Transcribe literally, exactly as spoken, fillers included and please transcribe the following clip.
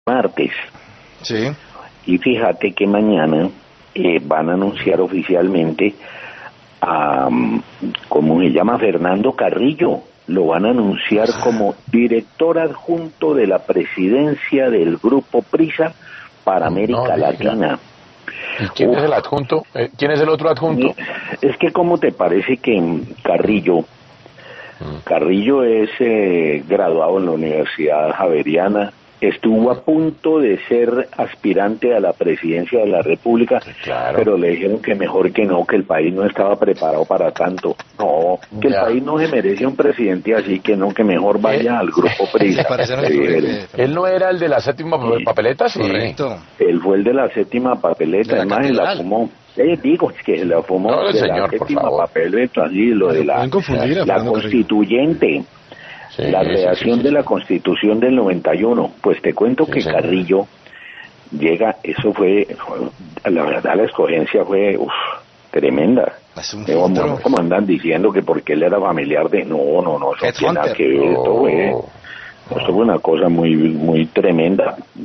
martes. Sí. Y fíjate que mañana eh, van a anunciar oficialmente a, ¿cómo se llama? Fernando Carrillo. Lo van a anunciar como director adjunto de la presidencia del Grupo Prisa para América no, Latina. ¿Y quién Uf. es el adjunto? Eh, ¿Quién es el otro adjunto? Es que, ¿cómo te parece que Carrillo, mm. Carrillo es eh, graduado en la Universidad Javeriana, estuvo a punto de ser aspirante a la presidencia de la República, claro. Pero le dijeron que mejor que no, que el país no estaba preparado para tanto. No, que ya. El país no se merece un presidente así, que no, que mejor vaya ¿Eh? al Grupo Prisa. ¿Él, ¿Él no era el de la séptima sí. papeleta? Sí. Correcto. Él fue el de la séptima papeleta, la además él la fumó. Eh, digo, es que la fumó no, de señor, la séptima papeleta, así, lo no, de la, la constituyente. Sí, la redacción sí, sí, de la Constitución del noventa y uno, pues te cuento sí, que sí. Carrillo llega, eso fue, fue, la verdad la escogencia fue uf, tremenda. Es un como, como andan diciendo que porque él era familiar de, no, no, no, eso tiene nada que ver, esto fue, esto fue una cosa muy, muy tremenda.